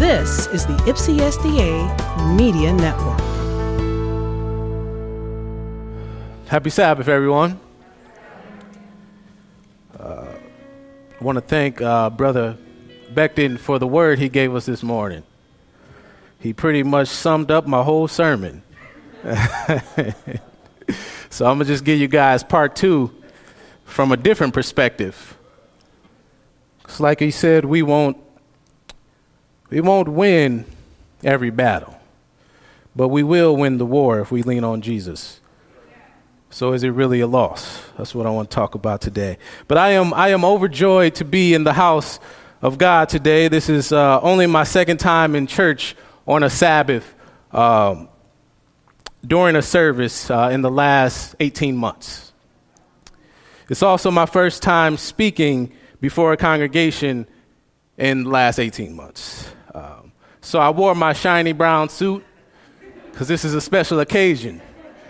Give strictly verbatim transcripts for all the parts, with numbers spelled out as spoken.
This is the Ypsi S D A Media Network. Happy Sabbath, everyone. Uh, I want to thank uh, Brother Beckton for the word he gave us this morning. He pretty much summed up my whole sermon. So I'm going to just give you guys part two from a different perspective. It's like he said, we won't, we won't win every battle, but we will win the war if we lean on Jesus. So is it really a loss? That's what I want to talk about today. But I am I am overjoyed to be in the house of God today. This is uh, only my second time in church on a Sabbath um, during a service uh, in the last eighteen months. It's also my first time speaking before a congregation in the last eighteen months. Um, so I wore my shiny brown suit because this is a special occasion.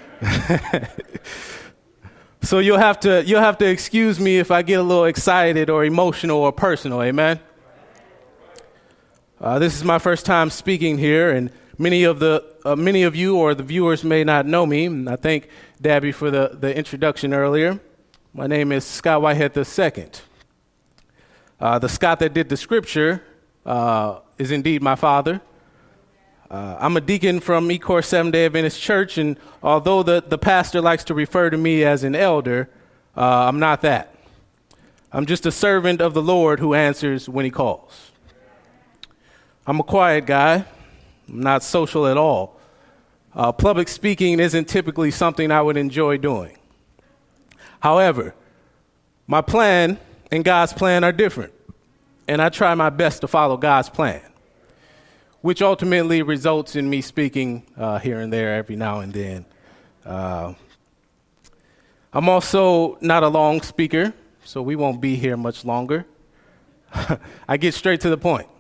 So you'll have to you'll have to excuse me if I get a little excited or emotional or personal. Amen. Uh, this is my first time speaking here, and many of the uh, many of you or the viewers may not know me. And I thank Dabby for the, the introduction earlier. My name is Scott Whitehead the Second. Uh, the Scott that did the scripture uh, is indeed my father. Uh, I'm a deacon from Ecor Seventh-day Adventist Church, and although the, the pastor likes to refer to me as an elder, uh, I'm not that. I'm just a servant of the Lord who answers when he calls. I'm a quiet guy. I'm not social at all. Uh, public speaking isn't typically something I would enjoy doing. However, my plan and God's plan are different, and I try my best to follow God's plan, which ultimately results in me speaking uh, here and there every now and then. Uh, I'm also not a long speaker, so we won't be here much longer. I get straight to the point.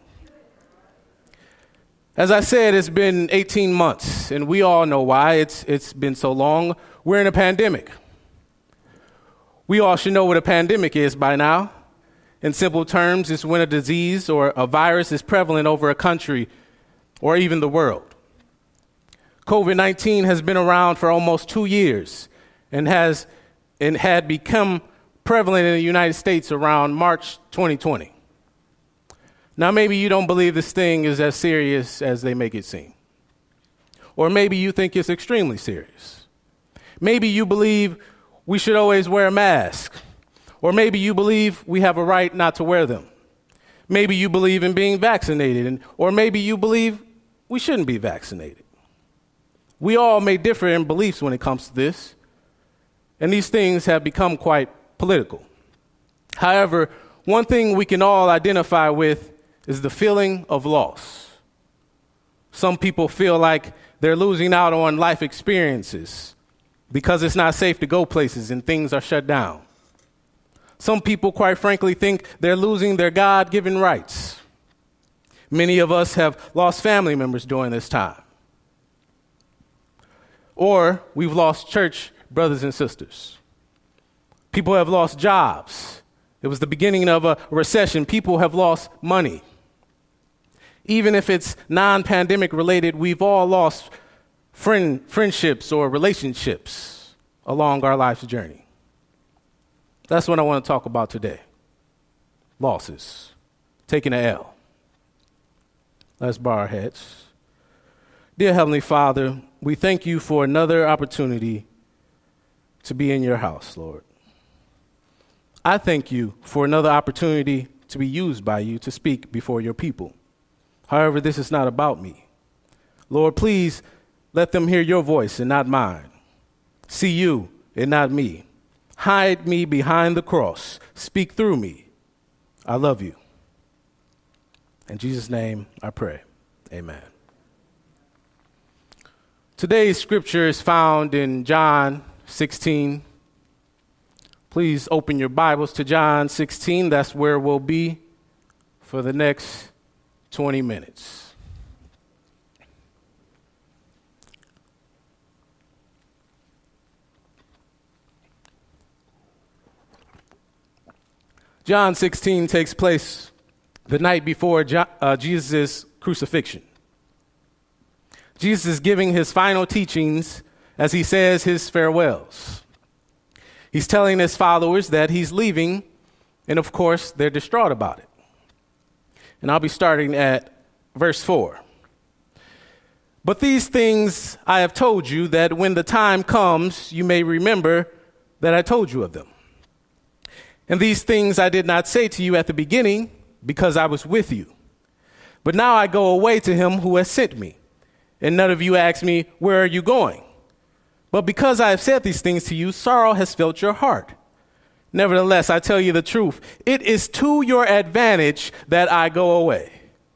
As I said, it's been eighteen months, and we all know why it's it's been so long. We're in a pandemic. We all should know what a pandemic is by now. In simple terms, it's when a disease or a virus is prevalent over a country or even the world. COVID nineteen has been around for almost two years and has and had become prevalent in the United States around March twenty twenty. Now, maybe you don't believe this thing is as serious as they make it seem. Or maybe you think it's extremely serious. Maybe you believe we should always wear a mask. Or maybe you believe we have a right not to wear them. Maybe you believe in being vaccinated, and, or maybe you believe we shouldn't be vaccinated. We all may differ in beliefs when it comes to this, and these things have become quite political. However, one thing we can all identify with is the feeling of loss. Some people feel like they're losing out on life experiences because it's not safe to go places and things are shut down. Some people, quite frankly, think they're losing their God-given rights. Many of us have lost family members during this time. Or we've lost church brothers and sisters. People have lost jobs. It was the beginning of a recession. People have lost money. Even if it's non-pandemic related, we've all lost friend, friendships or relationships along our life's journey. That's what I want to talk about today. Losses. Taking an L. Let's bow our heads. Dear Heavenly Father, we thank you for another opportunity to be in your house, Lord. I thank you for another opportunity to be used by you to speak before your people. However, this is not about me. Lord, please let them hear your voice and not mine. See you and not me. Hide me behind the cross. Speak through me. I love you. In Jesus' name I pray. Amen. Today's scripture is found in John sixteen. Please open your Bibles to John sixteen. That's where we'll be for the next twenty minutes. John sixteen takes place the night before Jo- uh, Jesus' crucifixion. Jesus is giving his final teachings as he says his farewells. He's telling his followers that he's leaving, and of course, they're distraught about it. And I'll be starting at verse four. But these things I have told you, that when the time comes, you may remember that I told you of them. And these things I did not say to you at the beginning, because I was with you. But now I go away to him who has sent me. And none of you ask me, where are you going? But because I have said these things to you, sorrow has filled your heart. Nevertheless, I tell you the truth. It is to your advantage that I go away.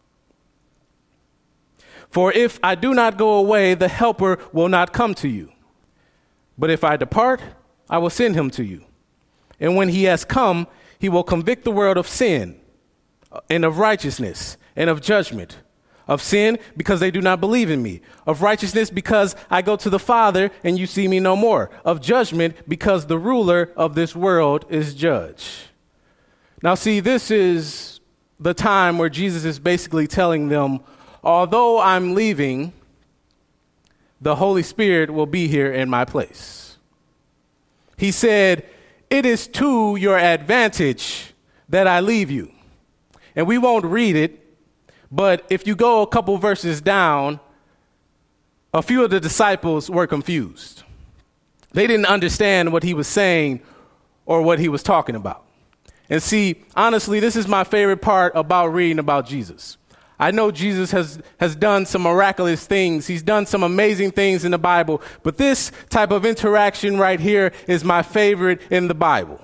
For if I do not go away, the Helper will not come to you. But if I depart, I will send him to you. And when he has come, he will convict the world of sin and of righteousness and of judgment. Of sin, because they do not believe in me. Of righteousness, because I go to the Father and you see me no more. Of judgment, because the ruler of this world is judged. Now, see, this is the time where Jesus is basically telling them, although I'm leaving, the Holy Spirit will be here in my place. He said, it is to your advantage that I leave you. And we won't read it. But if you go a couple verses down, a few of the disciples were confused. They didn't understand what he was saying or what he was talking about. And see, honestly, this is my favorite part about reading about Jesus. I know Jesus has, has done some miraculous things. He's done some amazing things in the Bible. But this type of interaction right here is my favorite in the Bible.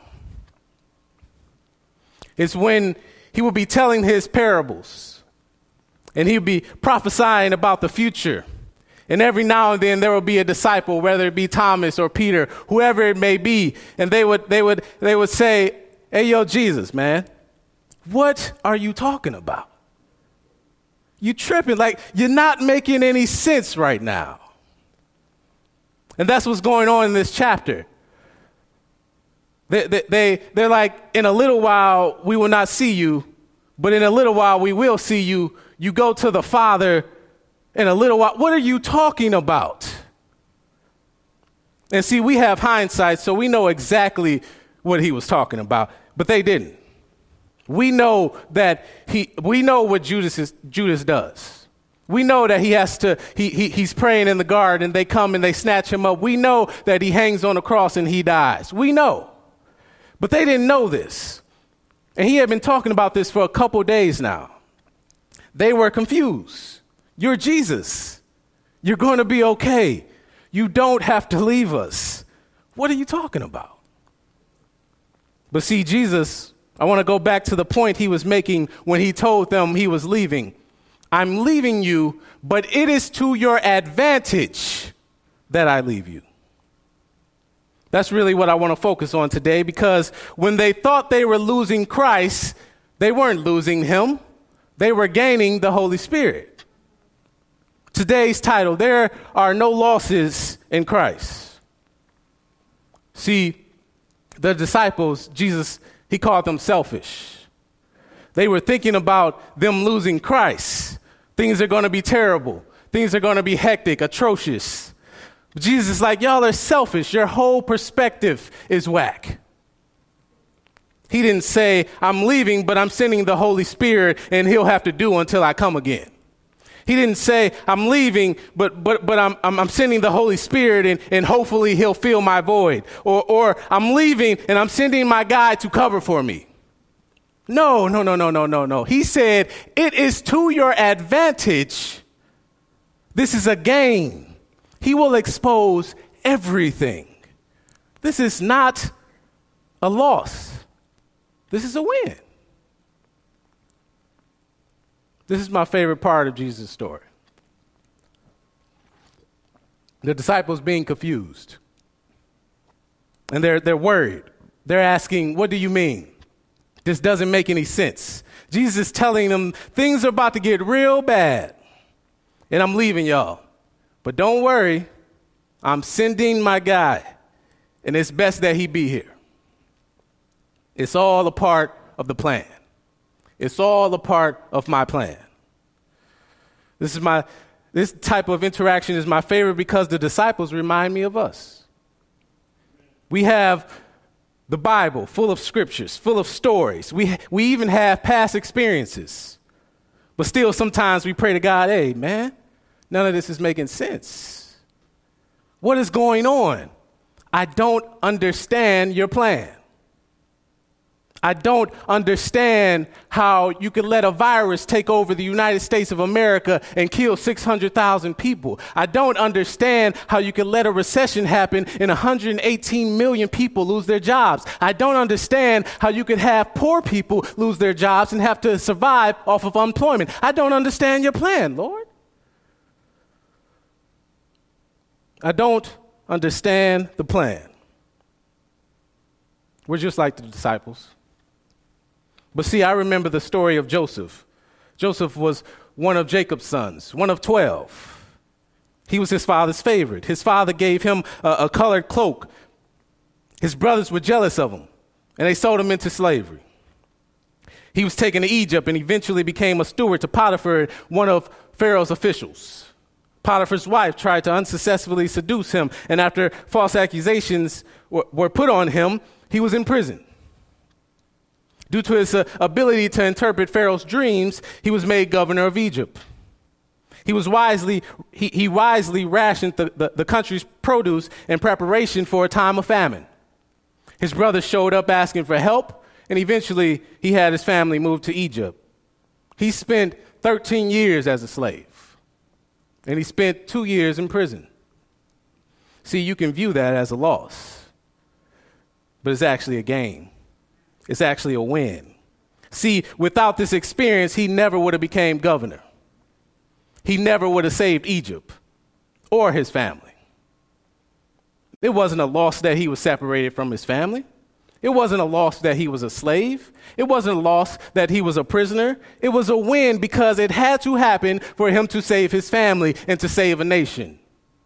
It's when he will be telling his parables. And he'll be prophesying about the future. And every now and then there will be a disciple, whether it be Thomas or Peter, whoever it may be. And they would, they would, they would say, hey, yo, Jesus, man, what are you talking about? You tripping, like you're not making any sense right now. And that's what's going on in this chapter. They, they, they, they're like, in a little while, we will not see you, but in a little while, we will see you. You go to the Father in a little while. What are you talking about? And see, we have hindsight, so we know exactly what he was talking about, but they didn't. We know that he, we know what Judas is, Judas does. We know that he has to, he, he, he's praying in the garden and they come and they snatch him up. We know that he hangs on the cross and he dies. We know. But they didn't know this. And he had been talking about this for a couple days now. They were confused. You're Jesus. You're going to be okay. You don't have to leave us. What are you talking about? But see, Jesus, I want to go back to the point he was making when he told them he was leaving. I'm leaving you, but it is to your advantage that I leave you. That's really what I want to focus on today, because when they thought they were losing Christ, they weren't losing him. They were gaining the Holy Spirit. Today's title, there are no losses in Christ. See, the disciples, Jesus, he called them selfish. They were thinking about them losing Christ. Things are going to be terrible. Things are going to be hectic, atrocious. Jesus is like, y'all are selfish. Your whole perspective is whack. He didn't say, I'm leaving, but I'm sending the Holy Spirit and he'll have to do until I come again. He didn't say, I'm leaving, but but but I'm I'm, I'm sending the Holy Spirit and, and hopefully he'll fill my void. Or or I'm leaving and I'm sending my guy to cover for me. No, no, no, no, no, no, no. He said, it is to your advantage. This is a gain. He will expose everything. This is not a loss. This is a win. This is my favorite part of Jesus' story. The disciples being confused. And they're, they're worried. They're asking, what do you mean? This doesn't make any sense. Jesus is telling them things are about to get real bad. And I'm leaving y'all. But don't worry. I'm sending my guy. And it's best that he be here. It's all a part of the plan. It's all a part of my plan. This is my, this type of interaction is my favorite because the disciples remind me of us. We have the Bible full of scriptures, full of stories. We, we even have past experiences. But still, sometimes we pray to God, hey, man, none of this is making sense. What is going on? I don't understand your plan. I don't understand how you could let a virus take over the United States of America and kill six hundred thousand people. I don't understand how you could let a recession happen and one hundred eighteen million people lose their jobs. I don't understand how you could have poor people lose their jobs and have to survive off of unemployment. I don't understand your plan, Lord. I don't understand the plan. We're just like the disciples. But see, I remember the story of Joseph. Joseph was one of Jacob's sons, one of twelve. He was his father's favorite. His father gave him a, a colored cloak. His brothers were jealous of him, and they sold him into slavery. He was taken to Egypt and eventually became a steward to Potiphar, one of Pharaoh's officials. Potiphar's wife tried to unsuccessfully seduce him, and after false accusations were, were put on him, he was in prison. Due to his uh, ability to interpret Pharaoh's dreams, he was made governor of Egypt. He was wisely he, he wisely rationed the, the, the country's produce in preparation for a time of famine. His brothers showed up asking for help, and eventually he had his family moved to Egypt. He spent thirteen years as a slave, and he spent two years in prison. See, you can view that as a loss, but it's actually a gain. It's actually a win. See, without this experience, he never would have became governor. He never would have saved Egypt or his family. It wasn't a loss that he was separated from his family. It wasn't a loss that he was a slave. It wasn't a loss that he was a prisoner. It was a win because it had to happen for him to save his family and to save a nation.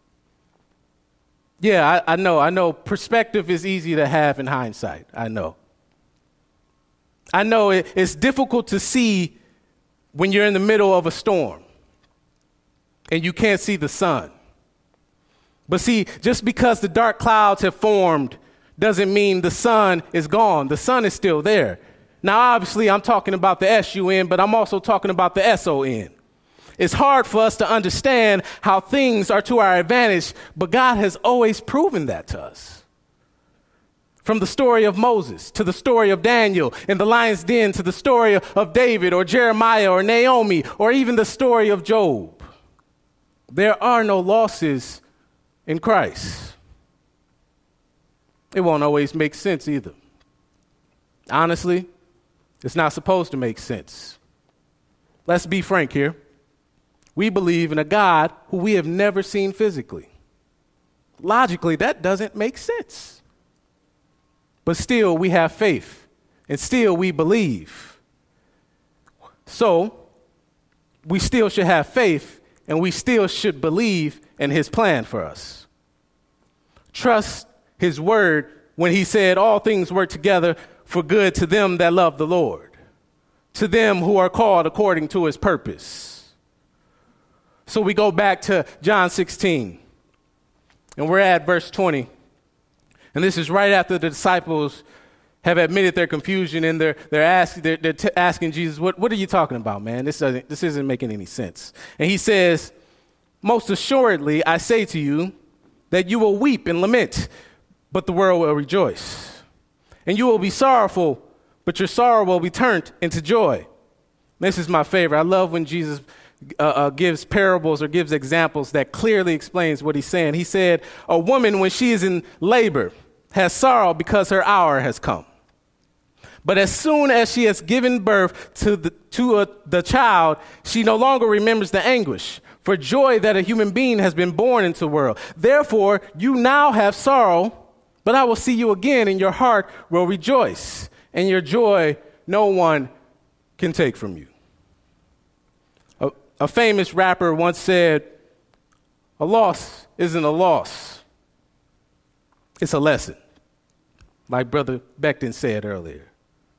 Yeah, I, I know. I know perspective is easy to have in hindsight. I know. I know it, it's difficult to see when you're in the middle of a storm and you can't see the sun. But see, just because the dark clouds have formed doesn't mean the sun is gone. The sun is still there. Now, obviously, I'm talking about the S U N, but I'm also talking about the S O N. It's hard for us to understand how things are to our advantage, but God has always proven that to us. From the story of Moses to the story of Daniel in the lion's den to the story of David or Jeremiah or Naomi or even the story of Job. There are no losses in Christ. It won't always make sense either. Honestly, it's not supposed to make sense. Let's be frank here. We believe in a God who we have never seen physically. Logically, that doesn't make sense. But still, we have faith, and still we believe. So, we still should have faith, and we still should believe in his plan for us. Trust his word when he said all things work together for good to them that love the Lord, to them who are called according to his purpose. So we go back to John sixteen, and we're at verse twenty. And this is right after the disciples have admitted their confusion and they're, they're, ask, they're, they're t- asking Jesus, what, what are you talking about, man? This, doesn't, this isn't making any sense. And he says, most assuredly, I say to you that you will weep and lament, but the world will rejoice. And you will be sorrowful, but your sorrow will be turned into joy. This is my favorite. I love when Jesus uh, uh, gives parables or gives examples that clearly explains what he's saying. He said, a woman, when she is in labor, has sorrow because her hour has come. But as soon as she has given birth to the, to a, the child, she no longer remembers the anguish for joy that a human being has been born into the world. Therefore, you now have sorrow, but I will see you again, and your heart will rejoice, and your joy no one can take from you. A, a famous rapper once said, a loss isn't a loss. It's a lesson. Like Brother Beckton said earlier.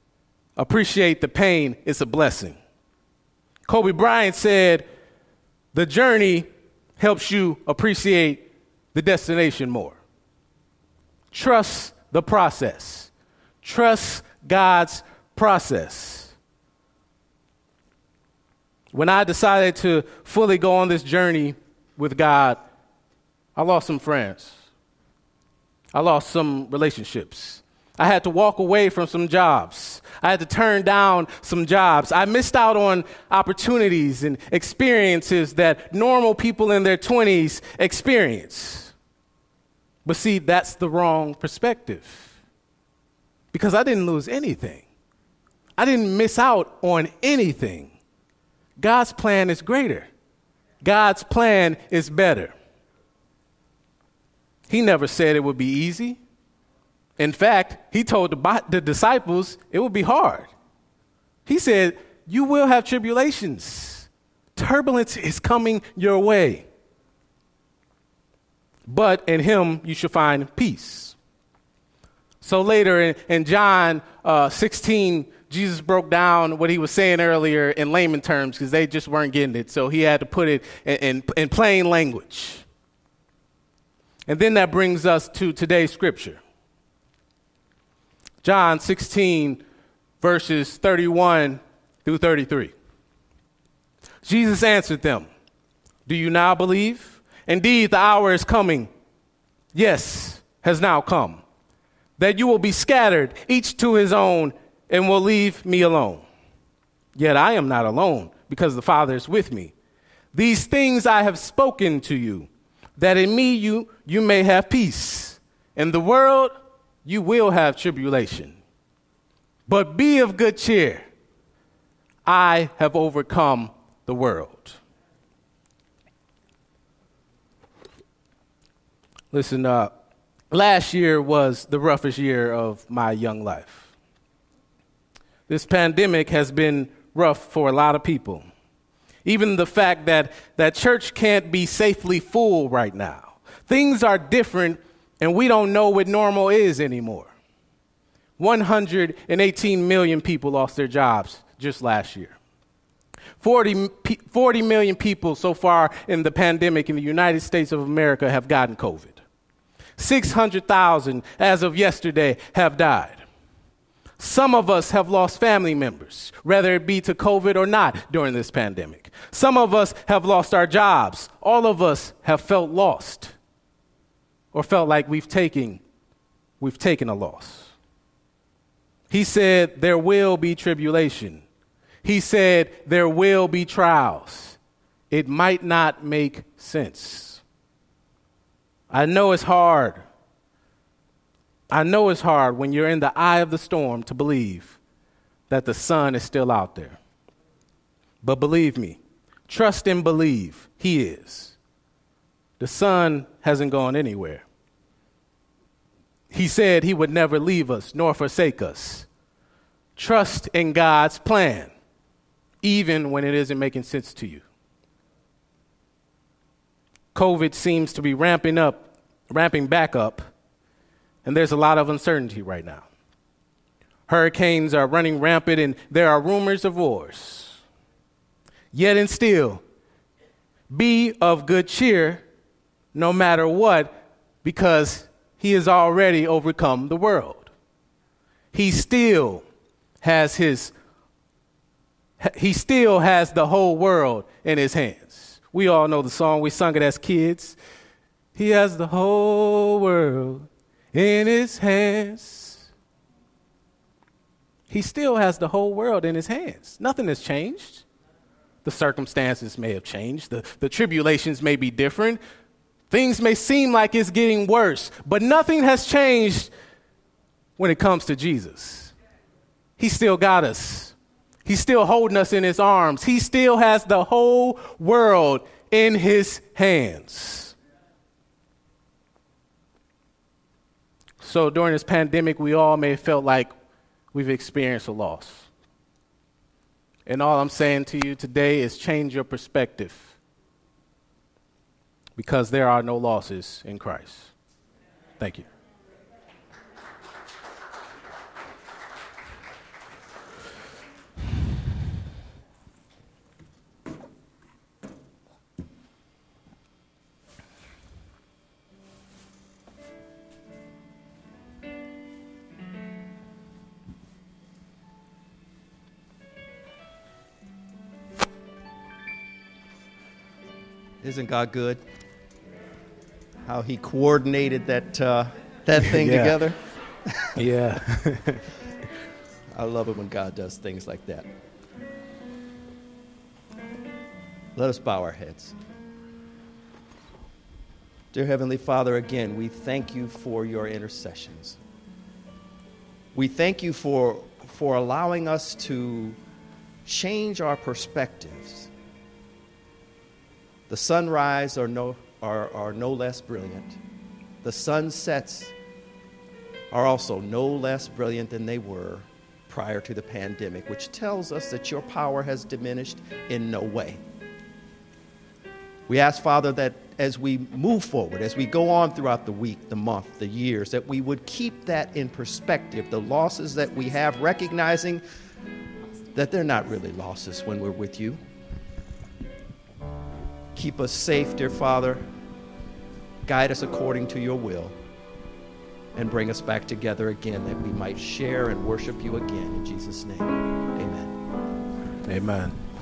Appreciate the pain, it's a blessing. Kobe Bryant said, The journey helps you appreciate the destination more. Trust the process. Trust God's process. When I decided to fully go on this journey with God, I lost some friends. I lost some relationships. I had to walk away from some jobs. I had to turn down some jobs. I missed out on opportunities and experiences that normal people in their twenties experience. But see, that's the wrong perspective. Because I didn't lose anything. I didn't miss out on anything. God's plan is greater. God's plan is better. He never said it would be easy. In fact, he told the, the disciples it would be hard. He said, you will have tribulations. Turbulence is coming your way. But in him you shall find peace. So later in, in John uh, sixteen, Jesus broke down what he was saying earlier in layman terms because they just weren't getting it. So he had to put it in, in, in plain language. And then that brings us to today's scripture. John sixteen, verses thirty-one through thirty-three. Jesus answered them, do you now believe? Indeed, the hour is coming. Yes, has now come. That you will be scattered, each to his own, and will leave me alone. Yet I am not alone, because the Father is with me. These things I have spoken to you, that in me you, you may have peace. In the world you will have tribulation. But be of good cheer. I have overcome the world. Listen, uh, last year was the roughest year of my young life. This pandemic has been rough for a lot of people. Even the fact that, that church can't be safely full right now. Things are different, and we don't know what normal is anymore. one hundred eighteen million people lost their jobs just last year. forty, forty million people so far in the pandemic in the United States of America have gotten COVID. six hundred thousand as of yesterday have died. Some of us have lost family members, whether it be to COVID or not during this pandemic. Some of us have lost our jobs. All of us have felt lost or felt like we've taken, we've taken a loss. He said there will be tribulation. He said there will be trials. It might not make sense. I know it's hard. I know it's hard when you're in the eye of the storm to believe that the sun is still out there. But believe me, trust and believe he is. The sun hasn't gone anywhere. He said he would never leave us nor forsake us. Trust in God's plan, even when it isn't making sense to you. COVID seems to be ramping up, ramping back up, and there's a lot of uncertainty right now. Hurricanes are running rampant, and there are rumors of wars. Yet and still, be of good cheer no matter what, because he has already overcome the world. He still has his, he still has the whole world in his hands. We all know the song. We sung it as kids. He has the whole world in his hands. He still has the whole world in his hands. Nothing has changed. The circumstances may have changed. The, the tribulations may be different. Things may seem like it's getting worse, but nothing has changed when it comes to Jesus. He still got us. He's still holding us in his arms. He still has the whole world in his hands. So during this pandemic, we all may have felt like we've experienced a loss. And all I'm saying to you today is change your perspective, because there are no losses in Christ. Thank you. Isn't God good? How he coordinated that uh, that thing Yeah. together. Yeah. I love it when God does things like that. Let us bow our heads. Dear Heavenly Father, again, we thank you for your intercessions. We thank you for, for allowing us to change our perspectives. The sunrise are no, are, are no less brilliant. The sunsets are also no less brilliant than they were prior to the pandemic, which tells us that your power has diminished in no way. We ask, Father, that as we move forward, as we go on throughout the week, the month, the years, that we would keep that in perspective, the losses that we have, recognizing that they're not really losses when we're with you. Keep us safe, dear Father. Guide us according to your will. And bring us back together again that we might share and worship you again. In Jesus' name, amen. Amen.